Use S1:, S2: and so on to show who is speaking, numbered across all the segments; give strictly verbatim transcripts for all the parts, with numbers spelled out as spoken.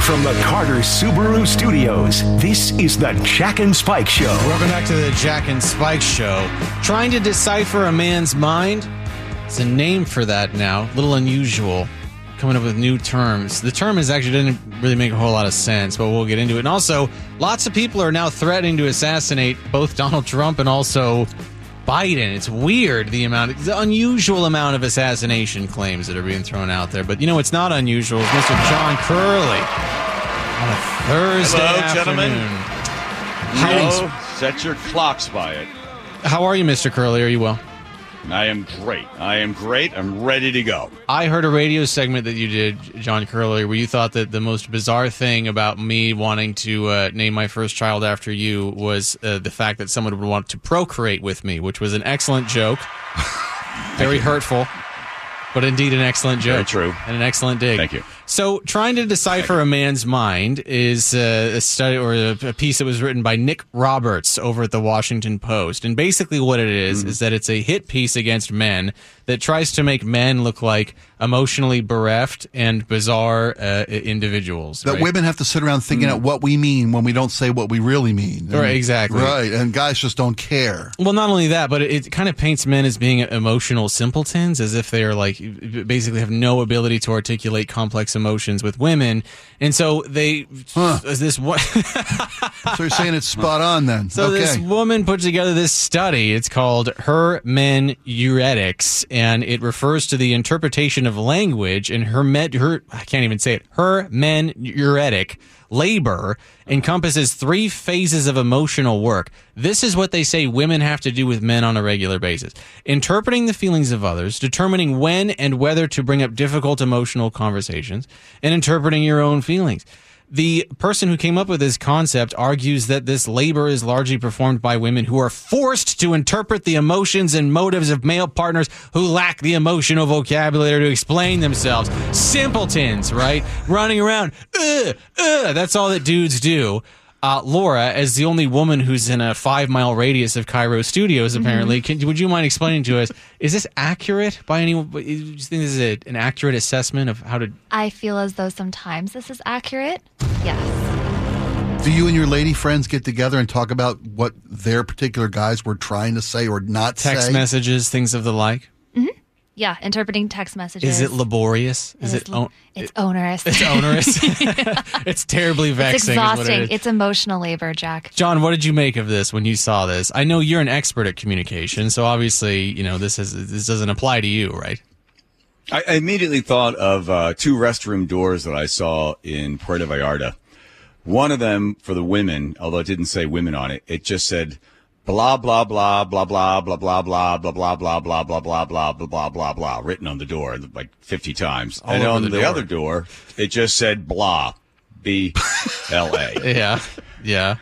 S1: From the Carter Subaru Studios, this is the Jack and Spike Show.
S2: Welcome back to the Jack and Spike Show. Trying to decipher a man's mind? It's a name for that now. A little unusual. Coming up with new terms. The term is actually didn't really make a whole lot of sense, but we'll get into it. And also, lots of people are now threatening to assassinate both Donald Trump and also Biden. It's weird, the amount, the unusual amount of assassination claims that are being thrown out there. But you know what's not unusual is Mister John Curley on a Thursday
S3: Hello,
S2: afternoon.
S3: gentlemen. No, set your clocks by it.
S2: How are you, Mister Curley? Are you well?
S3: I am great. I am great. I'm ready to go.
S2: I heard a radio segment that you did, John Curley, where you thought that the most bizarre thing about me wanting to uh, name my first child after you was uh, the fact that someone would want to procreate with me, which was an excellent joke. Very hurtful, but indeed an excellent joke.
S3: Very true.
S2: And an excellent dig.
S3: Thank you.
S2: So, trying to decipher a man's mind is uh, a study or a, a piece that was written by Nick Roberts over at the Washington Post. And basically, what it is mm. is that it's a hit piece against men that tries to make men look like emotionally bereft and bizarre uh, individuals.
S4: That
S2: right?
S4: women have to sit around thinking mm. out what we mean when we don't say what we really mean. And,
S2: right, exactly.
S4: Right, and guys just don't care.
S2: Well, not only that, but it, it kind of paints men as being emotional simpletons, as if they are like basically have no ability to articulate complex emotions with women. And so they huh. this what
S4: So you're saying it's spot on then.
S2: So
S4: okay.
S2: This woman put together this study. It's called Her Men Euretics, and it refers to the interpretation of language and her med her I can't even say it. Her Men Euretic labor encompasses three phases of emotional work. This is what they say women have to do with men on a regular basis. Interpreting the feelings of others, determining when and whether to bring up difficult emotional conversations, and interpreting your own feelings. The person who came up with this concept argues that this labor is largely performed by women who are forced to interpret the emotions and motives of male partners who lack the emotional vocabulary to explain themselves. Simpletons, right? Running around, ugh, ugh. That's all that dudes do. Uh, Laura, as the only woman who's in a five-mile radius of Cairo Studios, apparently, mm-hmm. can, would you mind explaining to us, is this accurate by any, do you think this is a, an accurate assessment of how to...
S5: I feel as though sometimes this is accurate, yes.
S4: Do you and your lady friends get together and talk about what their particular guys were trying to say or not
S2: Text
S4: say?
S2: Text messages, things of the like?
S5: Mm-hmm. Yeah, interpreting text messages.
S2: Is it laborious?
S5: It
S2: is,
S5: is
S2: it?
S5: L- it's onerous.
S2: It's onerous. yeah. It's terribly vexing.
S5: It's exhausting.
S2: Is what it is.
S5: It's emotional labor, Jack.
S2: John, what did you make of this when you saw this? I know you're an expert at communication, so obviously, you know this is this doesn't apply to you, right?
S3: I immediately thought of uh, two restroom doors that I saw in Puerto Vallarta. One of them for the women, although it didn't say women on it, it just said. Blah, blah, blah, blah, blah, blah, blah, blah, blah, blah, blah, blah, blah, blah, blah, blah, blah, blah, blah, written on the door like fifty times. And on the other door, it just said blah, B L A.
S2: Yeah, yeah.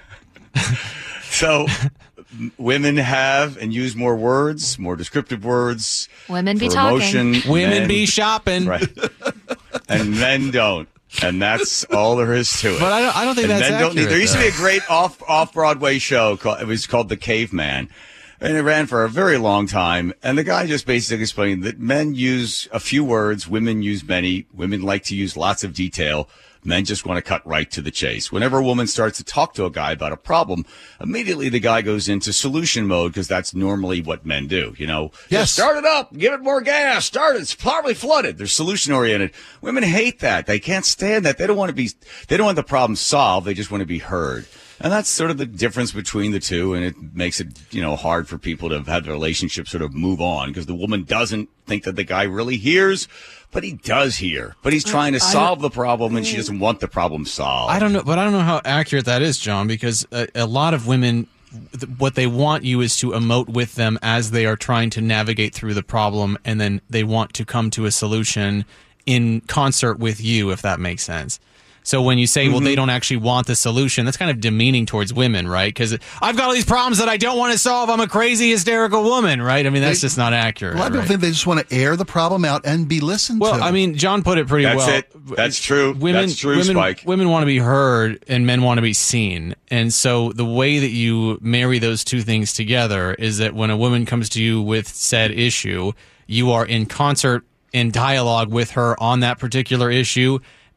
S3: So women have and use more words, more descriptive words.
S5: Women be talking.
S2: Women be shopping.
S3: Right. And men don't. And that's all there is to it.
S2: But I don't, I don't think
S3: and
S2: that's
S3: men
S2: accurate.
S3: Don't need, there used
S2: though.
S3: to be a great off off Broadway show. Called, it was called The Caveman, and it ran for a very long time. And the guy just basically explained that men use a few words, women use many. Women like to use lots of detail. Men just want to cut right to the chase. Whenever a woman starts to talk to a guy about a problem, immediately the guy goes into solution mode because that's normally what men do. You know,
S4: yes.
S3: Just start it up, give it more gas, start it. It's probably flooded. They're solution oriented. Women hate that. They can't stand that. They don't want to be. They don't want the problem solved. They just want to be heard. And that's sort of the difference between the two, and it makes it, you know, hard for people to have the relationship sort of move on because the woman doesn't think that the guy really hears, but he does hear. But he's trying to solve the problem, and she doesn't want the problem solved.
S2: I don't know, but I don't know how accurate that is, John, because a, a lot of women, what they want you is to emote with them as they are trying to navigate through the problem, and then they want to come to a solution in concert with you, if that makes sense. So when you say, mm-hmm. well, they don't actually want the solution, that's kind of demeaning towards women, right? Because I've got all these problems that I don't want to solve. I'm a crazy, hysterical woman, right? I mean, that's they, just not accurate.
S4: A lot of people
S2: right?
S4: think they just want to air the problem out and be listened
S2: well,
S4: to.
S2: Well, I mean, John put it pretty
S3: that's
S2: well.
S3: That's it. That's true.
S2: Women,
S3: that's true,
S2: women,
S3: Spike.
S2: Women want to be heard and men want to be seen. And so the way that you marry those two things together is that when a woman comes to you with said issue, you are in concert, in dialogue with her on that particular issue.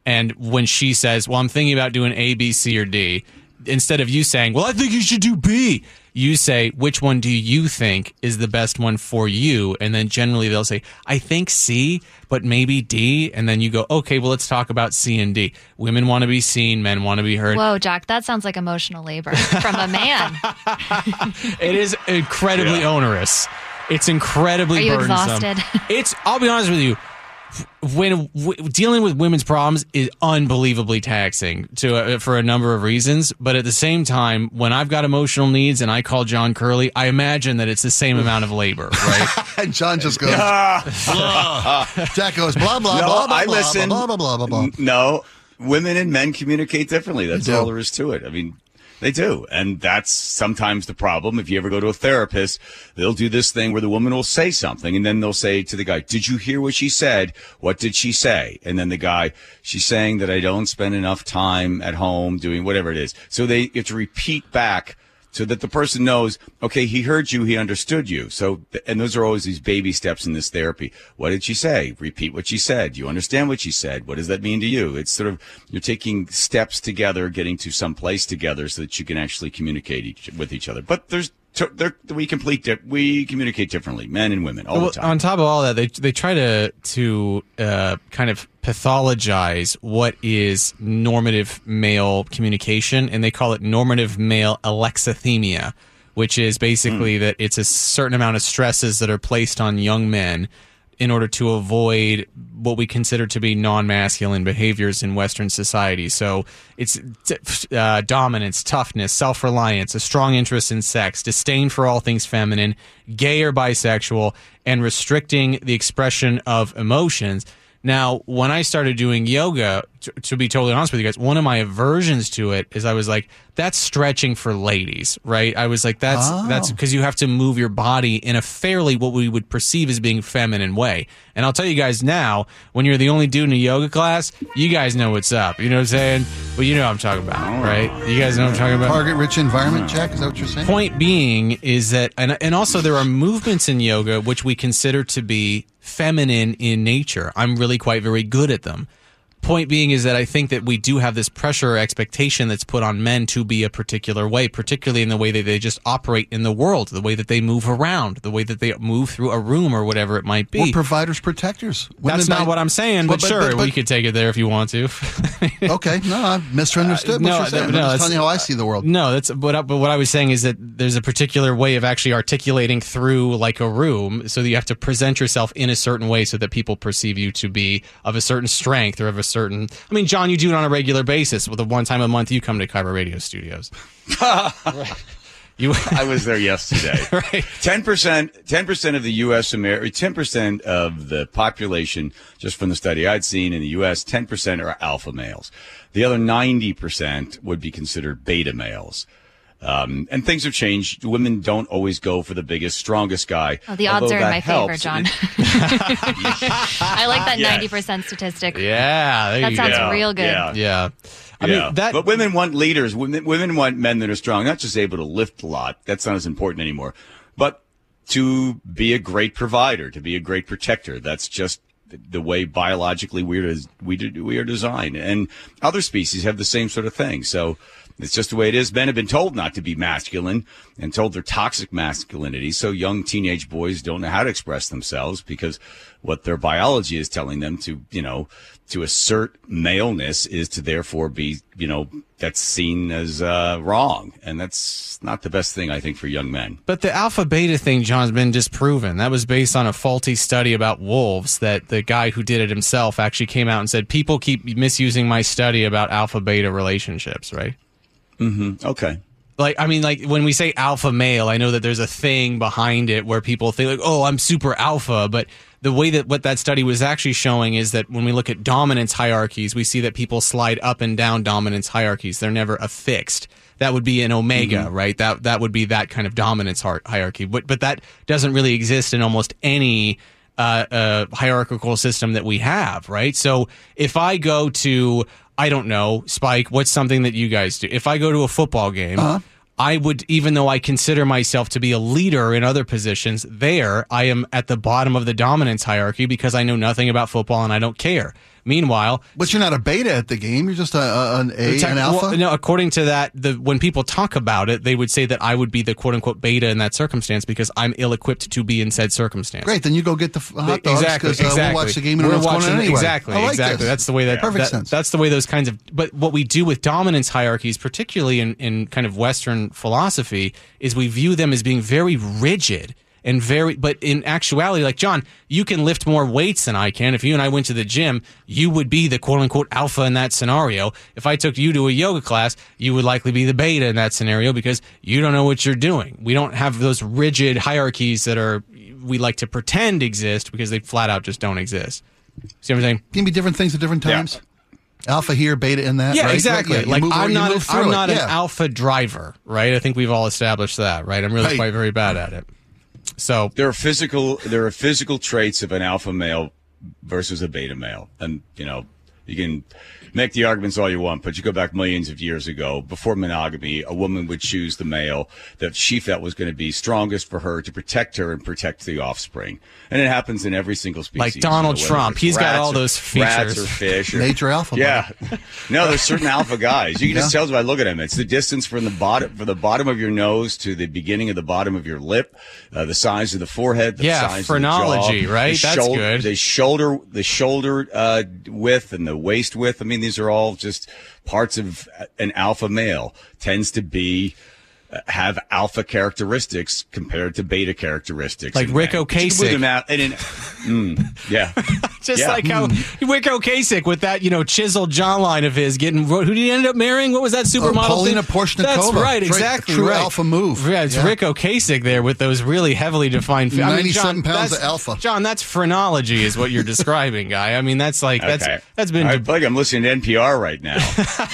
S2: And when she says, well, I'm thinking about doing A, B, C, or D, instead of you saying, well, I think you should do B, you say, which one do you think is the best one for you? And then generally they'll say, I think C, but maybe D. And then you go, okay, well, let's talk about C and D. Women want to be seen. Men want to be heard.
S5: Whoa, Jack, that sounds like emotional labor from a man.
S2: It is incredibly
S3: Yeah.
S2: onerous. It's incredibly
S5: Are you
S2: burdensome.
S5: exhausted?
S2: It's, I'll be honest with you, when w- dealing with women's problems is unbelievably taxing to uh, for a number of reasons. But at the same time, when I've got emotional needs and I call John Curley, I imagine that it's the same amount of labor, right?
S4: And John just goes, blah. Jack goes, blah, blah,
S3: No,
S4: blah, blah,
S3: I
S4: blah,
S3: listen.
S4: blah, blah, blah, blah, blah.
S3: N- No, women and men communicate differently. That's
S4: They do.
S3: all there is to it. I mean, they do. And that's sometimes the problem. If you ever go to a therapist, they'll do this thing where the woman will say something and then they'll say to the guy, did you hear what she said? What did she say? And then the guy, she's saying that I don't spend enough time at home doing whatever it is. So they have to repeat back so that the person knows, okay, he heard you, he understood you. So, and those are always these baby steps in this therapy. What did she say? Repeat what she said. You understand what she said. What does that mean to you? It's sort of, you're taking steps together, getting to some place together so that you can actually communicate each, with each other. But there's, there, we complete, di- we communicate differently, men and women, all
S2: Well,
S3: the time.
S2: on top of all that, they they try to to uh, kind of pathologize what is normative male communication, and they call it normative male alexithymia, which is basically that it's a certain amount of stresses that are placed on young men in order to avoid what we consider to be non-masculine behaviors in Western society. So it's uh, dominance, toughness, self-reliance, a strong interest in sex, disdain for all things feminine, gay or bisexual, and restricting the expression of emotions. Now, when I started doing yoga, to, to be totally honest with you guys, one of my aversions to it is I was like, that's stretching for ladies, right? I was like, that's
S4: Oh.
S2: that's because you have to move your body in a fairly what we would perceive as being feminine way. And I'll tell you guys now, when you're the only dude in a yoga class, you guys know what's up. You know what I'm saying? Well, you know what I'm talking about, right? You guys know what I'm talking about?
S4: Target-rich environment, Jack? Is that what you're saying?
S2: Point being is that, and, and also there are movements in yoga which we consider to be feminine in nature. I'm really quite very good at them. Point being is that I think that we do have this pressure or expectation that's put on men to be a particular way, particularly in the way that they just operate in the world, the way that they move around, the way that they move through a room or whatever it might be.
S4: Or providers, protectors. Women
S2: That's not
S4: might-
S2: what I'm saying, but,
S4: But- but-
S2: sure,
S4: but- but-
S2: we could take it there if you want to.
S4: Okay, no, I misunderstood
S2: Uh,
S4: what
S2: no,
S4: you're saying.
S2: no,
S4: I'm
S2: that's-
S4: just telling you how I see the world.
S2: No, that's but but what I was saying is that there's a particular way of actually articulating through like a room, so that you have to present yourself in a certain way so that people perceive you to be of a certain strength or of a certain. I mean, John, you do it on a regular basis. With the one time a month you come to Kyber Radio Studios. You
S3: I was there yesterday.
S2: right.
S3: Ten percent, ten percent of the U S Ameri- ten percent of the population, just from the study I'd seen in the U S, ten percent are alpha males. The other ninety percent would be considered beta males. Um, and things have changed. Women don't always go for the biggest, strongest guy.
S5: Oh, the odds
S3: although
S5: are in
S3: that
S5: my favor,
S3: helps.
S5: John.
S3: It-
S5: I like that
S3: Yes.
S5: ninety percent statistic.
S2: Yeah, there
S5: That
S2: you
S5: sounds
S2: go.
S5: real good.
S3: Yeah.
S2: Yeah. I
S3: yeah.
S2: mean that
S3: but women want leaders. Women, women want men that are strong, not just able to lift a lot. That's not as important anymore. But to be a great provider, to be a great protector. That's just the way biologically we are, we, do, we are designed. And other species have the same sort of thing. So it's just the way it is. Men have been told not to be masculine and told they're toxic masculinity. So young teenage boys don't know how to express themselves because what their biology is telling them to, you know, to assert maleness is to therefore be, you know, that's seen as uh, wrong. And that's not the best thing, I think, for young men.
S2: But the alpha beta thing, John's been disproven. That was based on a faulty study about wolves that the guy who did it himself actually came out and said, people keep misusing my study about alpha beta relationships, right?
S3: Mm-hmm. Okay.
S2: Like, I mean, like when we say alpha male, I know that there's a thing behind it where people think like, oh, I'm super alpha. But the way that what that study was actually showing is that when we look at dominance hierarchies, we see that people slide up and down dominance hierarchies. They're never affixed. That would be an omega, mm-hmm. right? That that would be that kind of dominance hi- hierarchy. But but that doesn't really exist in almost any uh, uh, hierarchical system that we have, right? So if I go to, I don't know, Spike, what's something that you guys do? If I go to a football game, uh-huh. I would, even though I consider myself to be a leader in other positions, there I am at the bottom of the dominance hierarchy because I know nothing about football and I don't care. Meanwhile,
S4: But you're not a beta at the game. You're just a, a, an A,
S2: Tech-
S4: an alpha.
S2: well, no, according to that, the when people talk about it, they would say that I would be the quote unquote beta in that circumstance because I'm ill equipped to be in said circumstance.
S4: Great, then you go get the f- hot dogs
S2: Exactly,
S4: because uh,
S2: exactly.
S4: we'll watch the game and
S2: We're
S4: know what's going
S2: watching-
S4: on anyway.
S2: Exactly,
S4: I like
S2: exactly.
S4: this.
S2: That's the way that,
S4: Perfect
S2: that-
S4: sense.
S2: That's the way those kinds of. But what we do with dominance hierarchies, particularly in, in kind of Western philosophy, is we view them as being very rigid. And very, but in actuality, like John, you can lift more weights than I can. If you and I went to the gym, you would be the quote unquote alpha in that scenario. If I took you to a yoga class, you would likely be the beta in that scenario because you don't know what you're doing. We don't have those rigid hierarchies that are, we like to pretend exist because they flat out just don't exist. See what I'm saying?
S4: Can be different things at different times.
S3: Yeah.
S4: Alpha here, beta in that.
S2: Yeah,
S4: right?
S2: exactly.
S4: Yeah, you
S2: like
S4: move-
S2: I'm
S4: you
S2: not,
S4: move through
S2: I'm
S4: it.
S2: not
S4: Yeah.
S2: an alpha driver, right? I think we've all established that, right? I'm really
S4: Right.
S2: quite very bad at it. So
S3: There are physical there are physical traits of an alpha male versus a beta male, and you know you can make the arguments all you want, but you go back millions of years ago, before monogamy, a woman would choose the male that she felt was going to be strongest for her to protect her and protect the offspring. And it happens in every single species.
S2: Like Donald
S3: you know, whether
S2: Trump.
S3: it's
S2: He's got
S3: rats
S2: all
S3: or-
S2: those
S3: Rats
S2: features.
S3: or fish. Or,
S4: Nature alpha.
S3: yeah. No, there's certain alpha guys. You can just
S4: Yeah.
S3: tell by looking at them. It's the distance from the bottom, from the bottom of your nose to the beginning of the bottom of your lip, uh, the size of the forehead, the
S2: Yeah,
S3: size
S2: phrenology,
S3: of the jaw,
S2: right?
S3: the
S2: That's
S3: shoulder,
S2: good.
S3: The shoulder, the shoulder uh, width and the waist width. I mean, these are all just parts of an alpha male. Tends to be uh, have alpha characteristics compared to beta characteristics.
S2: Like
S3: in
S2: Rick
S3: men. But you can move
S2: Ocasek.
S3: them out and in, mm, yeah.
S2: just
S3: Yeah.
S2: like how Rick Ocasek with that, you know, chiseled jawline of his getting, who did he end up marrying? What was that supermodel?
S4: Paulina
S2: thing?
S4: Porshnikova.
S2: That's right,
S4: True-
S2: exactly
S4: true
S2: right.
S4: alpha move.
S2: Yeah, it's
S4: Yeah.
S2: Rick Ocasek there with those really heavily defined. I mean,
S4: ninety-seven
S2: John,
S4: pounds
S2: that's-
S4: of alpha.
S2: John, that's phrenology, is what you're describing, guy. I mean, that's like that's
S3: Okay.
S2: that's been.
S3: I feel like I'm listening to N P R right now.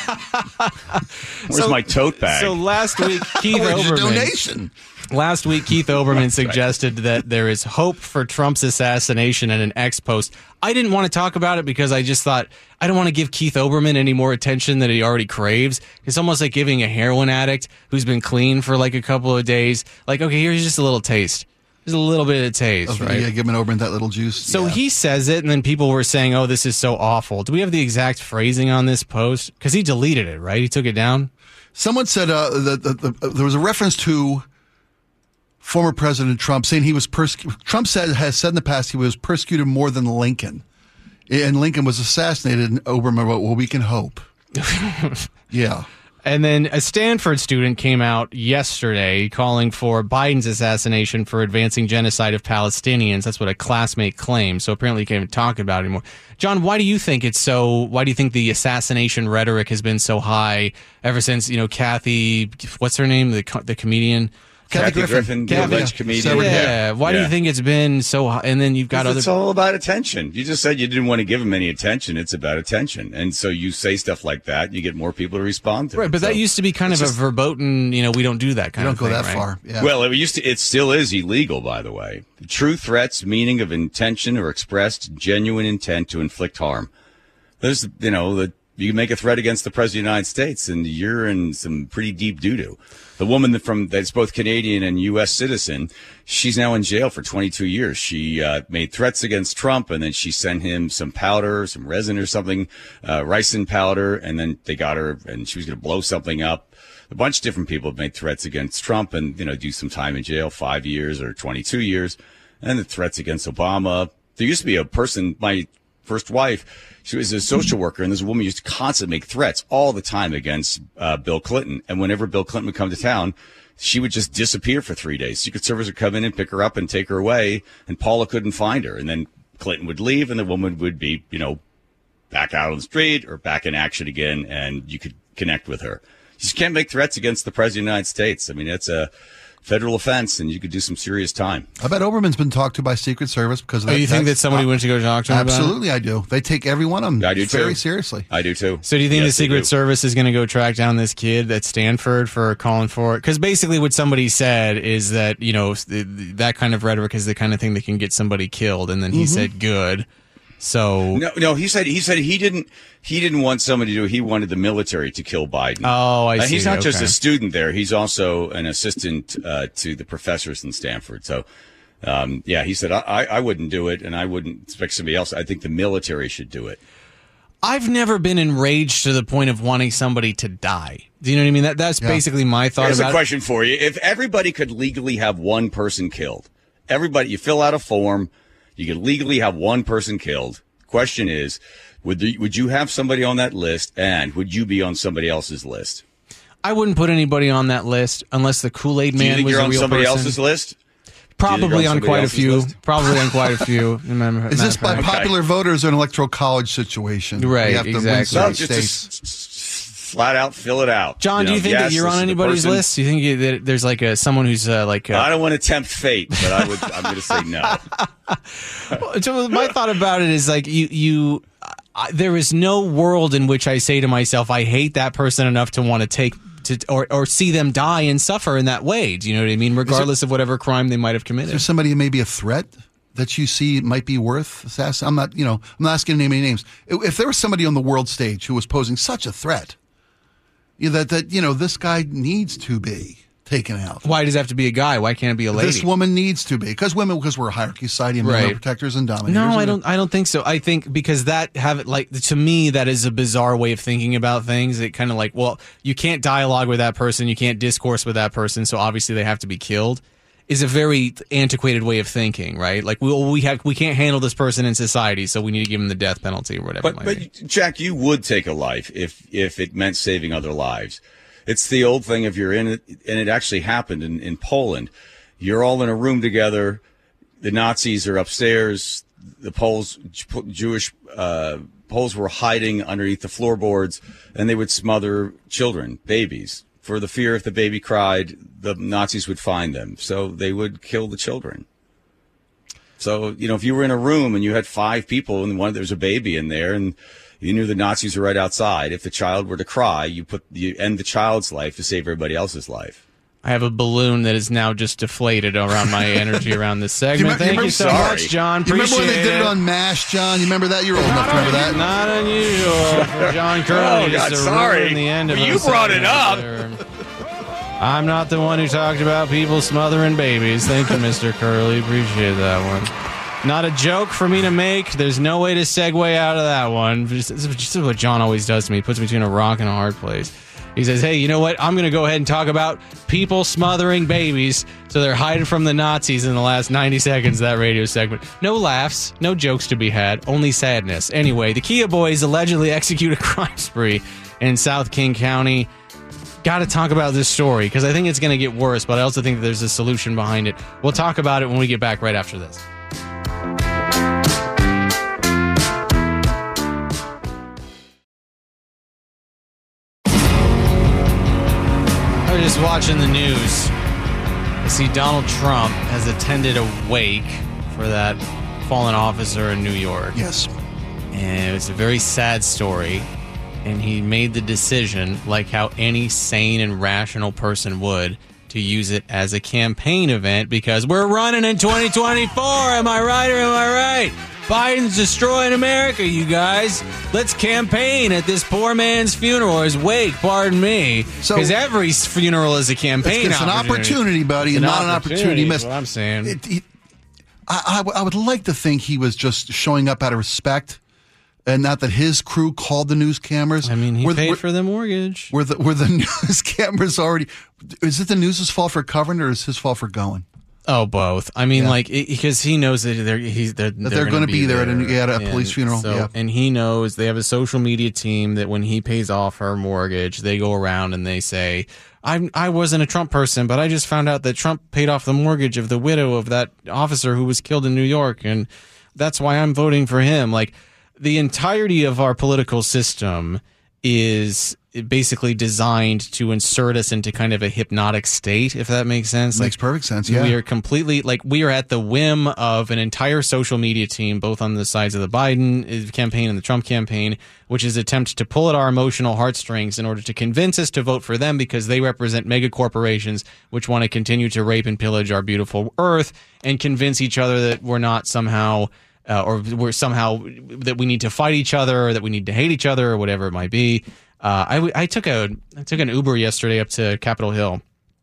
S3: Where's
S2: So-
S3: my tote bag?
S2: So last week, Keith
S4: Where's your
S2: Olbermann.
S4: donation?
S2: Last week, Keith Olbermann suggested that there is hope for Trump's assassination in an X post. I didn't want to talk about it because I just thought I don't want to give Keith Olbermann any more attention that he already craves. It's almost like giving a heroin addict who's been clean for like a couple of days, like, okay, here's just a little taste. Just a little bit of taste, right?
S4: Yeah, giving Oberyn that little juice.
S2: So
S4: yeah.
S2: he says it, and then people were saying, oh, this is so awful. Do we have the exact phrasing on this post? Because he deleted it, right? He took it down?
S4: Someone said uh, that the, the, there was a reference to former President Trump saying he was persecuted. Trump said has said in the past he was persecuted more than Lincoln, and Lincoln was assassinated. And Oberman wrote, "Well, we can hope." Yeah.
S2: And then a Stanford student came out yesterday calling for Biden's assassination for advancing genocide of Palestinians. That's what a classmate claimed. So apparently he can't even talk about it anymore. John, why do you think it's so, why do you think the assassination rhetoric has been so high ever since, you know, Kathy, what's her name? The, co- the comedian?
S3: Kathy
S4: Griffin.
S3: Griffin, the
S2: Kathy-
S3: alleged comedian.
S4: Severed
S2: Yeah. Why do you
S3: Yeah.
S2: think it's been so high? And then you've got other.
S3: It's all about attention. You just said you didn't want to give him any attention. It's about attention. And so you say stuff like that, you get more people to respond to
S2: Right,
S3: it.
S2: but that
S3: So
S2: used to be kind of
S3: it's
S2: a
S3: just-
S2: verboten, you know, we don't do that
S4: You
S2: kind
S4: don't
S2: of
S4: go
S2: thing,
S4: that
S2: right?
S4: far. Yeah.
S3: Well, it used to, it still is illegal, by the way. True threats, meaning of intention or expressed genuine intent to inflict harm. There's, you know, the, you make a threat against the president of the United States and you're in some pretty deep doo-doo. The woman that from that's both Canadian and U S citizen, she's now in jail for twenty-two years. She uh, made threats against Trump, and then she sent him some powder, some resin or something, uh, ricin powder, and then they got her, and she was going to blow something up. A bunch of different people have made threats against Trump, and you know, do some time in jail, five years or twenty-two years, and the threats against Obama. There used to be a person, my first wife. She was a social worker, and this woman used to constantly make threats all the time against uh, Bill Clinton. And whenever Bill Clinton would come to town, she would just disappear for three days. Secret Service would come in and pick her up and take her away, and Paula couldn't find her. And then Clinton would leave, and the woman would be, you know, back out on the street or back in action again, and you could connect with her. You just can't make threats against the President of the United States. I mean, it's a federal offense, and you could do some serious time.
S4: I bet Oberman's been talked to by Secret Service because of
S2: Oh,
S4: that.
S2: you think that
S4: that's-
S2: somebody went to go talk to him about it?
S4: Absolutely, I do. They take every one of them
S3: I do
S4: very
S3: too.
S4: seriously.
S3: I do too.
S2: So do you think
S3: Yes,
S2: the
S3: they
S2: Secret
S3: do.
S2: Service is going to go track down this kid at Stanford for calling for it? Because basically what somebody said is that, you know, th- th- that kind of rhetoric is the kind of thing that can get somebody killed. And then he said, good. So,
S3: No, no. He said he said he didn't he didn't want somebody to. He wanted the military to kill Biden.
S2: oh, I
S3: Uh,
S2: see.
S3: he's not just
S2: Okay.
S3: a student there. He's also an assistant uh, to the professors in Stanford. So, um, yeah, he said I, I I wouldn't do it, and I wouldn't expect somebody else. I think the military should do it.
S2: I've never been enraged to the point of wanting somebody to die. Do you know what I mean? That That's
S4: Yeah.
S2: basically my thought
S3: Here's
S2: about
S3: a question for you. If everybody could legally have one person killed, everybody, you fill out a form, you could legally have one person killed. Question is, would the, would you have somebody on that list, and would you be on somebody else's list?
S2: I wouldn't put anybody on that list unless the Kool-Aid
S3: Do you
S2: Man
S3: think
S2: was
S3: you're
S2: a
S3: on
S2: real
S3: somebody
S2: person.
S3: else's list?
S2: Probably
S3: you're on
S2: on
S3: somebody
S2: quite a
S3: else's
S2: few.
S3: list?
S2: Probably on quite a few. Remember,
S4: Is this by
S3: Okay.
S4: popular voters or an electoral college situation?
S2: Right,
S4: You have to win
S2: exactly.
S4: certain
S3: No, just,
S4: states.
S3: just flat out fill it out.
S2: John, do
S3: know,
S2: you think
S3: yes,
S2: that you're
S3: this
S2: on
S3: is the
S2: anybody's
S3: person.
S2: list? Do you think you, that there's like a someone who's uh, like?
S3: I
S2: A,
S3: don't want to tempt fate, but I would. I'm going to say no.
S2: so my thought about it is like you you. I, there is no world in which I say to myself, I hate that person enough to want to take to or or see them die and suffer in that way. Do you know what I mean? Regardless of whatever crime they might have committed.
S4: Is there somebody who may be a threat that you see might be worth assassinating? I'm not, you know, I'm not asking to name any names. If there was somebody on the world stage who was posing such a threat, you know, that, that, you know, this guy needs to be taken out.
S2: Why does it have to be a guy? Why can't it be a lady?
S4: This woman needs to be, because women, because we're a hierarchy society and men
S2: Right.
S4: are protectors and dominators.
S2: No, I
S4: and-
S2: don't. I don't think so. I think because that have it like to me that is a bizarre way of thinking about things. It kind of like, well, you can't dialogue with that person, you can't discourse with that person, so obviously they have to be killed. Is a very antiquated way of thinking, right? Like we we have we can't handle this person in society, so we need to give him the death penalty or whatever.
S3: But
S2: it might
S3: but
S2: be.
S3: Jack, you would take a life if if it meant saving other lives. It's the old thing if you're in it, and it actually happened in, in Poland. You're all in a room together. The Nazis are upstairs. The Poles, Jewish uh, Poles were hiding underneath the floorboards, and they would smother children, babies, for the fear if the baby cried, the Nazis would find them. So they would kill the children. So, you know, if you were in a room and you had five people and one there was a baby in there and you knew the Nazis were right outside, if the child were to cry, you put you end the child's life to save everybody else's life.
S2: I have a balloon that is now just deflated around my energy around this segment.
S4: You me- you
S2: Thank you
S4: remember-
S2: so
S3: Sorry.
S2: much, John.
S4: You remember
S2: Appreciate
S4: when they did
S2: it.
S4: it on MASH, John? You remember that? You're old enough to remember that.
S2: Not unusual for John Curley
S3: Oh,
S2: just
S3: God,
S2: to
S3: sorry.
S2: ruin the end of
S3: Well,
S2: a
S3: you brought it
S2: segment
S3: up.
S2: there. I'm not the one who talked about people smothering babies. Thank you, Mister Curley. Appreciate that one. Not a joke for me to make. There's no way to segue out of that one. Just, this is just what John always does to me. He puts me between a rock and a hard place. He says, hey, you know what? I'm going to go ahead and talk about people smothering babies so they're hiding from the Nazis in the last ninety seconds of that radio segment. No laughs, no jokes to be had, only sadness. Anyway, the Kia boys allegedly execute a crime spree in South King County. Got to talk about this story because I think it's going to get worse, but I also think that there's a solution behind it. We'll talk about it when we get back right after this. I was just watching the news. I see Donald Trump has attended a wake for that fallen officer in New York.
S4: Yes.
S2: And it was a very sad story. And he made the decision, like how any sane and rational person would, to use it as a campaign event because we're running in twenty twenty-four. Am I right or am I right? Biden's destroying America, you guys. Let's campaign at this poor man's funeral, or his wake, pardon me.
S4: So-
S2: Because every funeral is a campaign
S4: It's, it's an opportunity, buddy,
S2: It's
S4: and not an opportunity
S2: is
S4: missed.
S2: what I'm saying.
S4: It- it- I, I w- I would like to think he was just showing up out of respect, and not that his crew called the news cameras.
S2: I mean, he
S4: Were the-
S2: paid
S4: were-
S2: for the mortgage.
S4: Were the were the news cameras already? Is it the news's fault for covering, or is his fault for going?
S2: Oh, both. I mean,
S4: Yeah.
S2: like, it, because he knows that they're he's they're,
S4: That they're
S2: going to
S4: be there at a- yeah, at a
S2: And
S4: police funeral,
S2: So,
S4: yeah.
S2: and he knows they have a social media team that when he pays off her mortgage, they go around and they say, "I I wasn't a Trump person, but I just found out that Trump paid off the mortgage of the widow of that officer who was killed in New York, and that's why I'm voting for him." Like, the entirety of our political system is basically designed to insert us into kind of a hypnotic state, if that makes sense.
S4: Makes
S2: Like,
S4: perfect sense. Yeah.
S2: we are completely like we are at the whim of an entire social media team, both on the sides of the Biden campaign and the Trump campaign, which is attempt to pull at our emotional heartstrings in order to convince us to vote for them because they represent mega corporations which want to continue to rape and pillage our beautiful earth and convince each other that we're not somehow uh, or we're somehow that we need to fight each other or that we need to hate each other or whatever it might be. Uh, I, w- I took a I took an Uber yesterday up to Capitol Hill,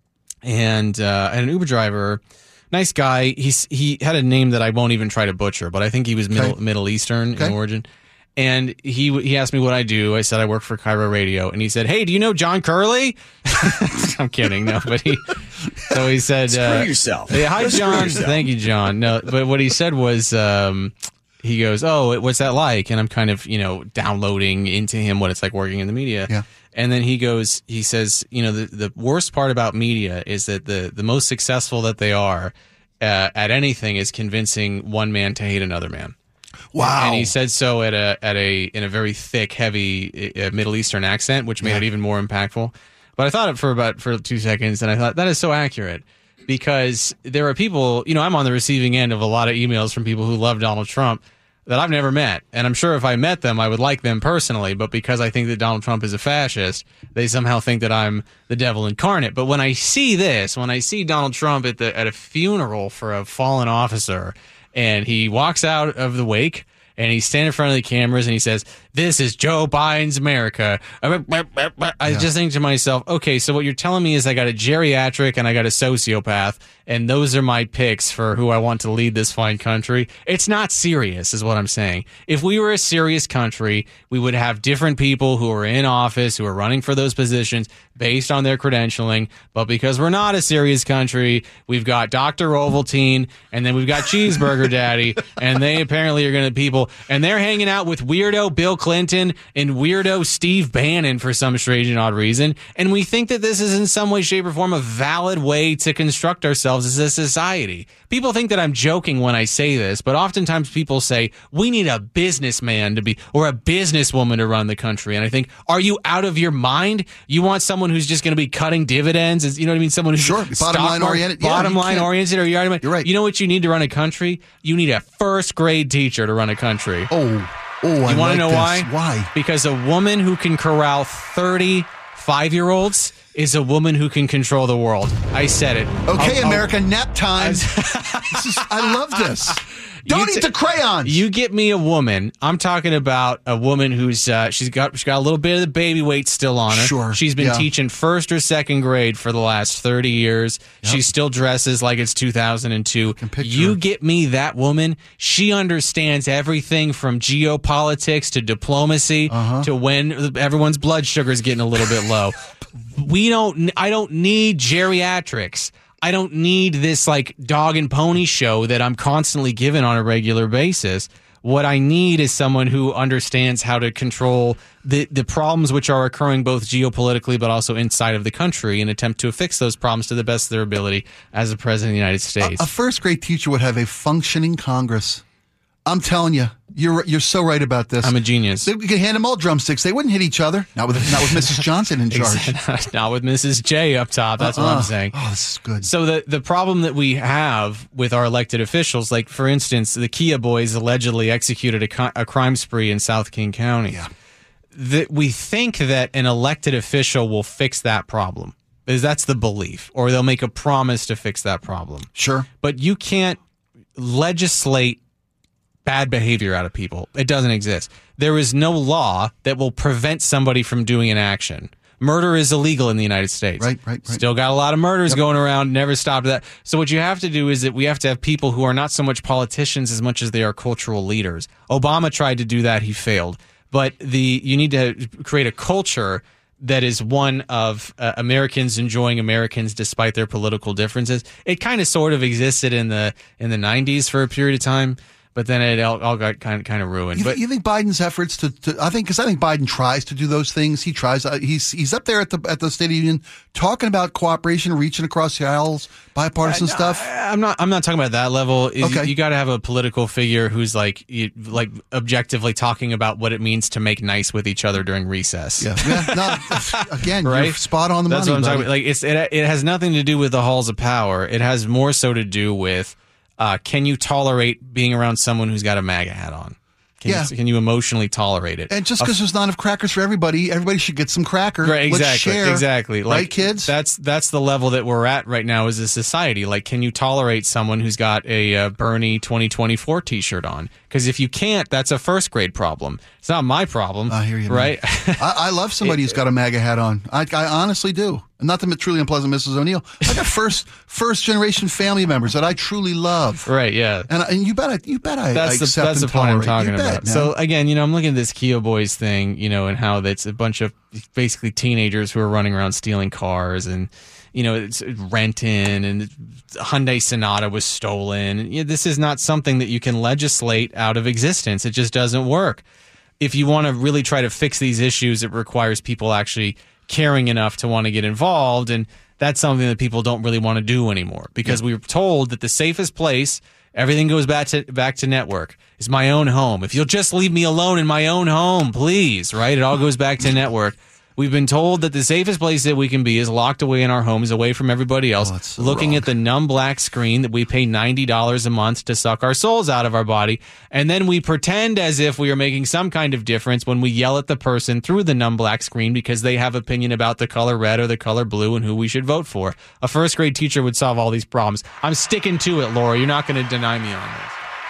S2: and uh, and an Uber driver, nice guy. He's he had a name that I won't even try to butcher, but I think he was Middle
S4: Okay.
S2: Middle Eastern
S4: Okay.
S2: in origin. And he he asked me what I do. I said I work for Cairo Radio, and he said, "Hey, do you know John Curley?" I'm kidding, no, but he. So he said,
S3: Screw
S2: uh,
S3: yourself.
S2: Yeah, hi,
S3: Screw
S2: John.
S3: yourself.
S2: Thank you, John. No, but what he said was, um, he goes, "Oh, what's that like?" And I'm kind of, you know, downloading into him what it's like working in the media.
S4: Yeah.
S2: And then he goes, he says, you know, the the worst part about media is that the the most successful that they are uh, at anything is convincing one man to hate another man.
S4: Wow.
S2: And he said so at a at a in a very thick, heavy uh, Middle Eastern accent, which made
S4: Yeah.
S2: it even more impactful. But I thought it for about for two seconds, and I thought that is so accurate because there are people. You know, I'm on the receiving end of a lot of emails from people who love Donald Trump that I've never met, and I'm sure if I met them, I would like them personally. But because I think that Donald Trump is a fascist, they somehow think that I'm the devil incarnate. But when I see this, when I see Donald Trump at the at a funeral for a fallen officer, and he walks out of the wake and he's standing in front of the cameras and he says, "This is Joe Biden's America." I just think to myself, okay, so what you're telling me is I got a geriatric and I got a sociopath, and those are my picks for who I want to lead this fine country. It's not serious, is what I'm saying. If we were a serious country, we would have different people who are in office, who are running for those positions based on their credentialing. But because we're not a serious country, we've got Doctor Ovaltine, and then we've got Cheeseburger Daddy, and they apparently are going to people, and they're hanging out with weirdo Bill Clinton and weirdo Steve Bannon for some strange and odd reason. And we think that this is in some way, shape, or form a valid way to construct ourselves as a society. People think that I'm joking when I say this, but oftentimes people say, we need a businessman to be, or a businesswoman to run the country. And I think, are you out of your mind? You want someone who's just going to be cutting dividends? Is, you know what I mean? Someone who's
S4: Sure,
S2: stock
S4: bottom line
S2: market-
S4: oriented. Yeah,
S2: Bottom
S4: you
S2: line
S4: can't-
S2: oriented. Or you already,
S4: You're right.
S2: You know what you need to run a country? You need a first grade teacher to run a country.
S4: Oh, oh, I
S2: You want
S4: like
S2: to know
S4: this.
S2: why?
S4: Why?
S2: Because a woman who can corral thirty-five-year-olds is a woman who can control the world. I said it.
S4: Okay,
S2: I'll- I'll-
S4: America, nap time. this is, I love this. Don't
S2: You
S4: eat
S2: t-
S4: the crayons.
S2: You get me a woman. I'm talking about a woman who's uh, she's got she's got a little bit of the baby weight still on her.
S4: Sure,
S2: She's been
S4: yeah.
S2: teaching first or second grade for the last thirty years. She still dresses like it's two thousand two.
S4: picture
S2: You
S4: her.
S2: get me that woman. She understands everything from geopolitics to diplomacy
S4: Uh-huh.
S2: to when everyone's blood sugar is getting a little bit low. We don't. I don't need geriatrics. I don't need this like dog and pony show that I'm constantly given on a regular basis. What I need is someone who understands how to control the, the problems which are occurring both geopolitically but also inside of the country and attempt to fix those problems to the best of their ability as the president of the United States.
S4: A first grade teacher would have a functioning Congress. I'm telling you, you're you're so right about this.
S2: I'm a genius.
S4: They, we could hand them all drumsticks. They wouldn't hit each other. Not with not with Missus Johnson in charge.
S2: Not with Missus J up top. That's what
S4: Uh-uh.
S2: I'm saying.
S4: Oh, this is good.
S2: So the the problem that we have with our elected officials, like for instance, the Kia boys allegedly executed a, co- a crime spree in South King County.
S4: Yeah.
S2: That we think that an elected official will fix that problem. Is that's the belief, or they'll make a promise to fix that problem.
S4: Sure.
S2: But you can't legislate bad behavior out of people. It doesn't exist. There is no law that will prevent somebody from doing an action. Murder is illegal in the United States.
S4: Right, right, right.
S2: Still got a lot of murders going around, never stopped that. So what you have to do is that we have to have people who are not so much politicians as much as they are cultural leaders. Obama tried to do that, he failed. But the you need to create a culture that is one of uh, Americans enjoying Americans despite their political differences. It kind of sort of existed in the in the nineties for a period of time. But then it all, all got kind of kind of ruined.
S4: You,
S2: but
S4: you think Biden's efforts to, to I think because I think Biden tries to do those things. He tries. Uh, he's he's up there at the at the State of the Union talking about cooperation, reaching across the aisles, bipartisan stuff.
S2: I, I'm not. I'm not talking about that level. Is
S4: Okay.
S2: You, you got to have a political figure who's like, you, like objectively talking about what it means to make nice with each other during recess.
S4: Yeah. yeah no, again,
S2: Right?
S4: you're spot on the
S2: That's
S4: money.
S2: what I'm talking
S4: buddy.
S2: about. Like it's it, it has nothing to do with the halls of power. It has more so to do with uh, can you tolerate being around someone who's got a MAGA hat on? Can
S4: Yeah.
S2: you, can you emotionally tolerate it?
S4: And just
S2: A
S4: because there's not enough crackers for everybody, everybody should get some cracker.
S2: Right,
S4: Let's
S2: exactly,
S4: share.
S2: exactly.
S4: Right,
S2: Like,
S4: kids?
S2: That's that's the level that we're at right now as a society. Like, can you tolerate someone who's got a uh, Bernie twenty twenty-four T-shirt on? Because if you can't, that's a first grade problem. It's not my problem.
S4: I hear you, man.
S2: right?
S4: I, I love somebody who's got a MAGA hat on. I, I honestly do. And not the truly unpleasant Missus O'Neill. I got first first generation family members that I truly love.
S2: Right, yeah.
S4: And, and you bet I you bet I,
S2: That's
S4: I
S2: the
S4: accept
S2: that's the
S4: and
S2: point I'm
S4: tolerate.
S2: talking
S4: You bet,
S2: about.
S4: man.
S2: So again, you know, I'm looking at this Kia Boys thing, you know, and how that's a bunch of basically teenagers who are running around stealing cars, and you know, it's renting, and Hyundai Sonata was stolen. And, you know, this is not something that you can legislate out of existence. It just doesn't work. If you want to really try to fix these issues, it requires people actually caring enough to want to get involved, and that's something that people don't really want to do anymore, because yeah. we were told that the safest place, everything goes back to back to network, is my own home. If you'll just leave me alone in my own home, please, right? It all goes back to network. We've been told that the safest place that we can be is locked away in our homes, away from everybody else,
S4: oh, so
S2: looking
S4: wrong.
S2: at the numb black screen that we pay ninety dollars a month to suck our souls out of our body. And then we pretend as if we are making some kind of difference when we yell at the person through the numb black screen because they have opinion about the color red or the color blue and who we should vote for. A first grade teacher would solve all these problems. I'm sticking to it, Laura. You're not going to deny me on this.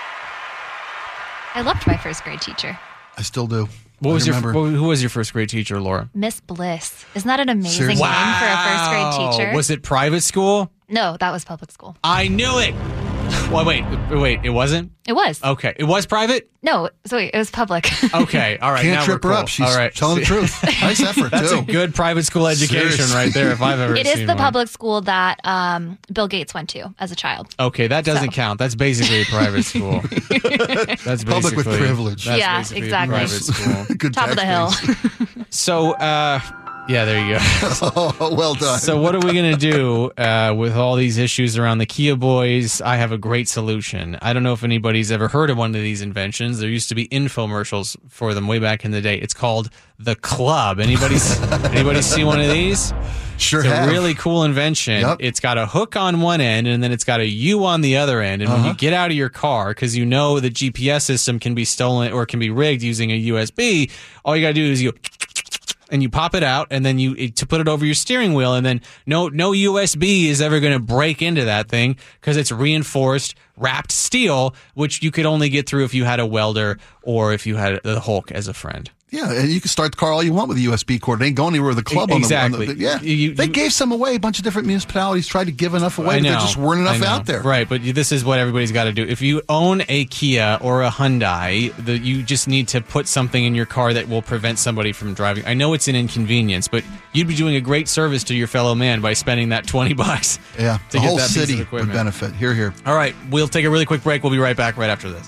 S5: I loved my first grade teacher.
S4: I still do.
S2: What
S4: I
S2: was your,
S4: remember.
S2: what, who was your first grade teacher, Laura?
S5: Miss Bliss. Isn't that an amazing
S4: Seriously?
S5: name for a first grade teacher?
S2: Was it private school?
S5: No, that was public school.
S2: I knew it. Well, wait, wait, it wasn't?
S5: It was.
S2: Okay. It was private?
S5: No, so wait, it was public.
S2: Okay. All right.
S4: Can't
S2: now
S4: trip
S2: we're
S4: her
S2: cool.
S4: up. She's
S2: all right.
S4: telling the truth. Nice effort,
S2: That's
S4: too.
S2: a good private school education
S4: Seriously.
S2: right there if I've ever
S5: It
S2: seen
S5: is the
S2: one.
S5: public school that um, Bill Gates went to as a child.
S2: Okay, that doesn't
S5: So.
S2: count. That's basically a private school. That's
S4: Public with
S2: basically-
S4: privilege.
S2: That's
S5: Yeah,
S2: basically a
S5: exactly.
S2: private school.
S4: Good
S5: Top of the hill.
S4: tax
S2: So, uh, yeah, there you go.
S4: base. Oh, well done.
S2: So what are we going to do uh, with all these issues around the Kia Boys? I have a great solution. I don't know if anybody's ever heard of one of these inventions. There used to be infomercials for them way back in the day. It's called The Club. Anybody, anybody see one of these?
S4: Sure
S2: It's a
S4: have.
S2: really cool invention.
S4: Yep.
S2: It's got a hook on one end, and then it's got a U on the other end. And when
S4: Uh-huh.
S2: you get out of your car, because you know the G P S system can be stolen or can be rigged using a U S B, all you got to do is you and you pop it out, and then you to put it over your steering wheel, and then no no U S B is ever going to break into that thing because it's reinforced wrapped steel, which you could only get through if you had a welder or if you had the Hulk as a friend.
S4: Yeah, and you can start the car all you want with a U S B cord. It ain't going anywhere with the club on the
S2: Exactly.
S4: on the yeah.
S2: You- you-
S4: they gave some away. A bunch of different municipalities tried to give enough away,
S2: I
S4: but
S2: know.
S4: there just weren't enough
S2: I know.
S4: out there.
S2: Right, but this is what everybody's got to do. If you own a Kia or a Hyundai, the, you just need to put something in your car that will prevent somebody from driving. I know it's an inconvenience, but you'd be doing a great service to your fellow man by spending that twenty bucks.
S4: Yeah,
S2: to
S4: the
S2: get
S4: whole
S2: that piece of
S4: city would
S2: equipment.
S4: benefit. Here, here.
S2: All right, we'll take a really quick break. We'll be right back right after this.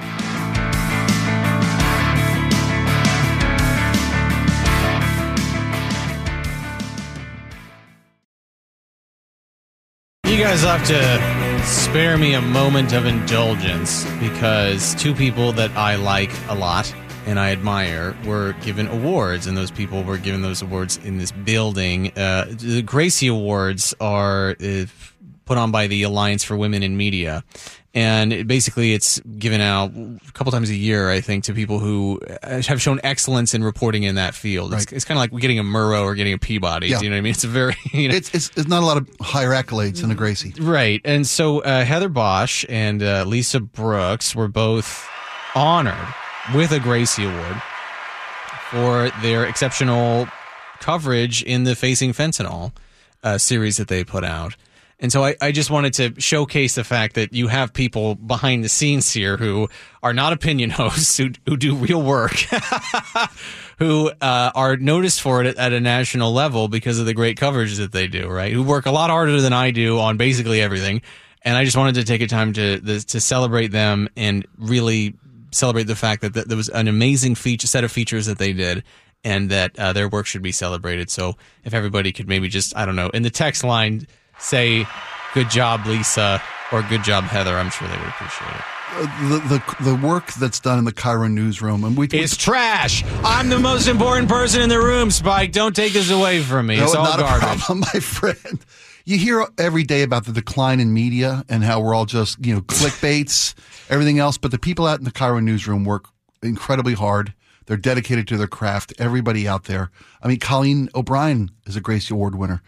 S2: You guys have to spare me a moment of indulgence because two people that I like a lot and I admire were given awards, and those people were given those awards in this building. Uh, the Gracie Awards are uh, put on by the Alliance for Women in Media. And it, basically, it's given out a couple times a year, I think, to people who have shown excellence in reporting in that field. It's,
S4: Right.
S2: it's kind of like getting a Murrow or getting a Peabody.
S4: Yeah.
S2: Do you know what I mean? It's a very, you know,
S4: It's, it's it's not a lot of higher accolades in a Gracie.
S2: right. And so uh, Heather Bosch and uh, Lisa Brooks were both honored with a Gracie Award for their exceptional coverage in the Facing Fentanyl uh, series that they put out. And so I, I just wanted to showcase the fact that you have people behind the scenes here who are not opinion hosts, who, who do real work, who uh, are noticed for it at a national level because of the great coverage that they do, right? Who work a lot harder than I do on basically everything. And I just wanted to take a time to to celebrate them and really celebrate the fact that th- there was an amazing feature, set of features that they did, and that uh, their work should be celebrated. So if everybody could maybe just, I don't know, in the text line, say, good job, Lisa, or good job, Heather, I'm sure they would appreciate it.
S4: Uh, the, the the work that's done in the Cairo newsroom, and we
S2: It's trash. I'm the most important person in the room, Spike. Don't take this away from me.
S4: No,
S2: It's all
S4: not
S2: garbage.
S4: a problem, my friend. You hear every day about the decline in media and how we're all just, you know, clickbaits, everything else. But the people out in the Cairo newsroom work incredibly hard. They're dedicated to their craft. Everybody out there. I mean, Colleen O'Brien is a Gracie Award winner.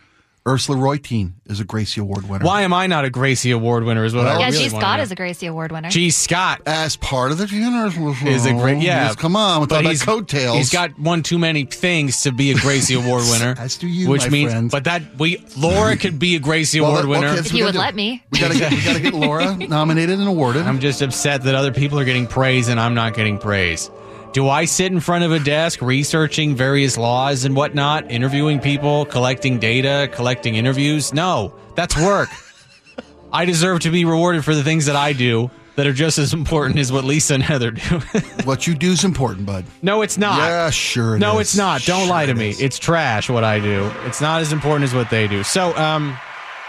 S4: Ursula Reutin is a Gracie Award winner.
S2: Why am I not a Gracie Award winner? Is what
S4: Well,
S2: I
S5: Yeah,
S2: really
S5: G.
S2: wanna
S5: Scott
S2: know.
S5: is a Gracie Award winner.
S2: G. Scott
S4: As part of the general
S2: is a great, yeah.
S4: Yes, come on, we're
S2: but
S4: talking
S2: he's
S4: about coattails.
S2: He's got one too many things to be a Gracie Award winner.
S4: As do you,
S2: which
S4: my
S2: means,
S4: friend.
S2: but that we Laura could be a Gracie
S4: Well,
S2: Award
S4: that-
S2: winner.
S4: okay,
S5: if
S4: so we
S5: you would
S4: gotta
S5: let
S4: do-
S5: me.
S4: We gotta get we gotta get Laura nominated and awarded.
S2: I'm just upset that other people are getting praise and I'm not getting praise. Do I sit in front of a desk researching various laws and whatnot, interviewing people, collecting data, collecting interviews? No, that's work. I deserve to be rewarded for the things that I do that are just as important as what Lisa and Heather do.
S4: What you do is important, bud.
S2: No, it's not.
S4: Yeah, sure it
S2: no,
S4: is.
S2: it's not. Don't
S4: Sure
S2: lie to
S4: it
S2: me.
S4: is.
S2: It's trash what I do. It's not as important as what they do. So, um,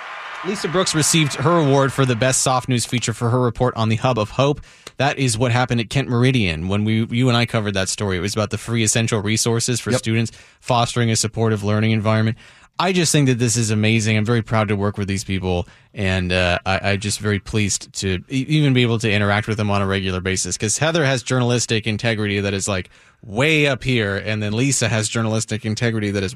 S2: Lisa Brooks received her award for the best soft news feature for her report on the Hub of Hope. That is what happened at Kent Meridian when we, you and I covered that story. It was about the free essential resources for
S4: Yep.
S2: students, fostering a supportive learning environment. I just think that this is amazing. I'm very proud to work with these people, and uh, I, I'm just very pleased to e- even be able to interact with them on a regular basis. Because Heather has journalistic integrity that is like way up here, and then Lisa has journalistic integrity that is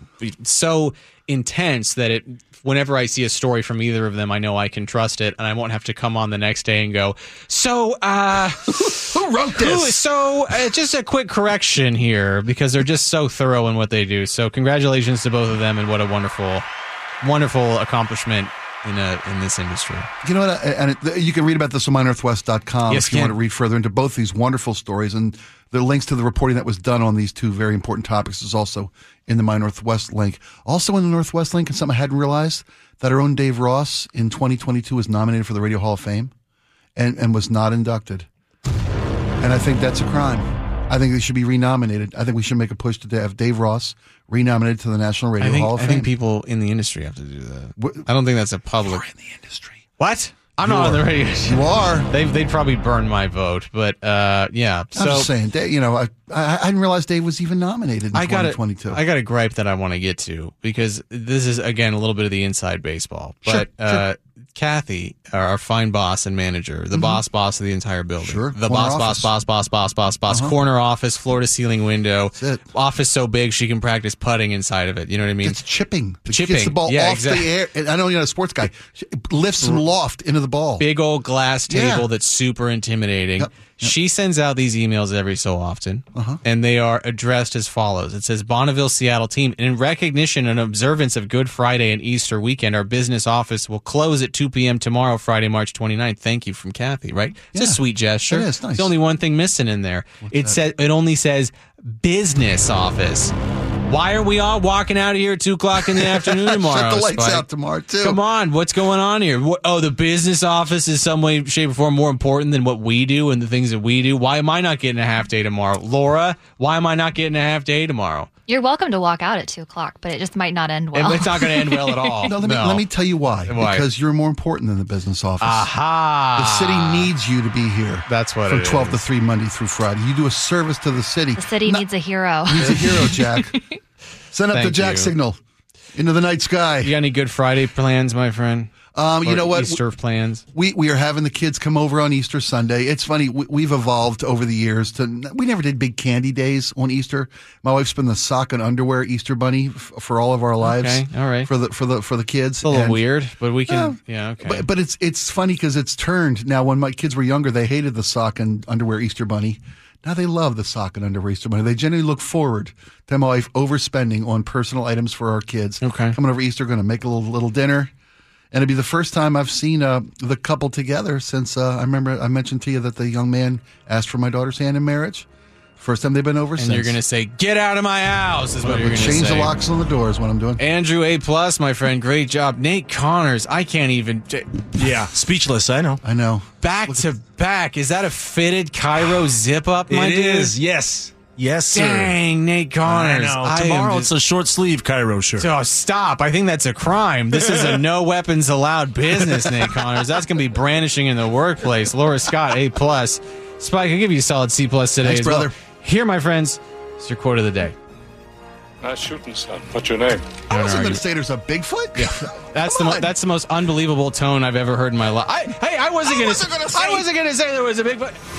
S2: so intense that it. Whenever I see a story from either of them, I know I can trust it, and I won't have to come on the next day and go, so, uh,
S4: Who wrote
S2: who,
S4: this?
S2: so uh, just a quick correction here, because they're just so thorough in what they do. So congratulations to both of them, and what a wonderful, wonderful accomplishment in a, in this industry.
S4: You know what? And it, you can read about this on my northwest dot com
S2: Yes,
S4: if you
S2: Ken.
S4: want to read further into both these wonderful stories. And the links to the reporting that was done on these two very important topics is also in the My Northwest link. Also in the Northwest link, and something I hadn't realized, that our own Dave Ross in twenty twenty-two was nominated for the Radio Hall of Fame and, and was not inducted. And I think that's a crime. I think they should be renominated. I think we should make a push to have Dave Ross renominated to the National Radio
S2: I think,
S4: Hall of
S2: I
S4: Fame.
S2: think people in the industry have to do that.
S4: What-
S2: I don't think that's a public.
S4: You're in the industry.
S2: What? I'm
S4: You
S2: not on
S4: are.
S2: the radio.
S4: You are.
S2: They've, they'd probably burn my vote, but uh, yeah.
S4: I'm
S2: So
S4: just saying, Dave, you know, I, I I didn't realize Dave was even nominated in
S2: I got
S4: twenty
S2: a,
S4: twenty-two.
S2: I got a gripe that I want to get to, because this is again a little bit of the inside baseball. But
S4: Sure,
S2: uh, Kathy, our, our fine boss and manager, the boss boss of the entire building,
S4: Sure,
S2: the
S4: corner
S2: boss,
S4: office.
S2: boss, boss, boss, boss, boss, boss,
S4: Uh-huh.
S2: corner office, floor to ceiling window,
S4: That's it.
S2: office so big she can practice putting inside of it. You know what I mean?
S4: It's chipping. It
S2: Chipping.
S4: Gets the ball
S2: Yeah,
S4: off
S2: exactly.
S4: the air. And I know you're not a sports guy. Lifts some loft into the ball.
S2: Big old glass table
S4: Yeah.
S2: that's super intimidating.
S4: Yep, yep.
S2: She sends out these emails every so often,
S4: Uh-huh.
S2: and they are addressed as follows. It says, Bonneville, Seattle team, in recognition and observance of Good Friday and Easter weekend, our business office will close at two p.m. tomorrow, Friday, March twenty-ninth. Thank you, from Kathy, right? It's
S4: Yeah.
S2: a sweet gesture.
S4: It is, nice.
S2: There's only one thing missing in there. it says It only says business office. Why are we all walking out of here at two o'clock in the afternoon tomorrow?
S4: Shut the lights
S2: Spike?
S4: out tomorrow, too.
S2: Come on, what's going on here? What, oh, the business office is some way, shape, or form more important than what we do and the things that we do. Why am I not getting a half day tomorrow? Laura, why am I not getting a half day tomorrow?
S5: You're welcome to walk out at two o'clock, but it just might not end well.
S2: And it's not going to end well at all.
S4: No, let me, let me tell you why.
S2: Why?
S4: Because you're more important than the business office.
S2: Aha.
S4: The city needs you to be here.
S2: That's what
S4: From
S2: it
S4: twelve
S2: is.
S4: to three, Monday through Friday. You do a service to the city.
S5: The city
S4: Not-
S5: needs a hero.
S4: needs a hero, Jack. Send up the
S2: Thank
S4: Jack
S2: you.
S4: signal into the night sky.
S2: You got any Good Friday plans, my friend?
S4: Um, you
S2: Or
S4: know what?
S2: Easter plans?
S4: We we are having the kids come over on Easter Sunday. It's funny. We, we've evolved over the years to. We never did big candy days on Easter. My wife's been the sock and underwear Easter bunny f- for all of our lives.
S2: Okay, all right.
S4: For the for the for the kids.
S2: It's a little
S4: And-
S2: weird, but we can.
S4: Well,
S2: yeah, okay.
S4: But but it's it's funny because it's turned now. When my kids were younger, they hated the sock and underwear Easter bunny. Now they love the sock and underwear Easter bunny. They generally look forward to my wife overspending on personal items for our kids.
S2: Okay.
S4: Coming over Easter, going to make a little little dinner. And it'd be the first time I've seen uh, the couple together since uh, I remember I mentioned to you that the young man asked for my daughter's hand in marriage. First time they've been over
S2: and
S4: since.
S2: you're going to say, "Get out of my house," is what you're
S4: We'll
S2: going to say.
S4: change the locks on the doors. What I'm doing.
S2: Andrew A plus, my friend, great job. Nate Connors, I can't even.
S6: Yeah, speechless. I know.
S4: I know.
S2: Back to back, is that a fitted Cairo zip up, my
S6: It
S2: dude?
S6: is. Yes. Yes, sir.
S2: Dang, Nate
S6: I
S2: Connors.
S6: know.
S2: I am
S6: Tomorrow
S2: just-
S6: it's a short sleeve Cairo shirt.
S2: Oh, stop. I think that's a crime. This is a no weapons allowed business, Nate Connors. That's going to be brandishing in the workplace. Laura Scott, A plus. Spike, I'll give you a solid C plus today
S4: Thanks,
S2: as well.
S4: brother.
S2: Here, my friends, is your quote of the day.
S7: Nice shooting, son. What's your name?
S4: I
S2: don't
S4: wasn't
S2: argue.
S4: going to say there's a Bigfoot.
S2: That's the
S4: Come
S2: mo-
S4: on.
S2: that's the most unbelievable tone I've ever heard in my life. I, hey, I wasn't
S4: I
S2: going
S4: wasn't gonna say-
S2: I wasn't going to say there was a big. But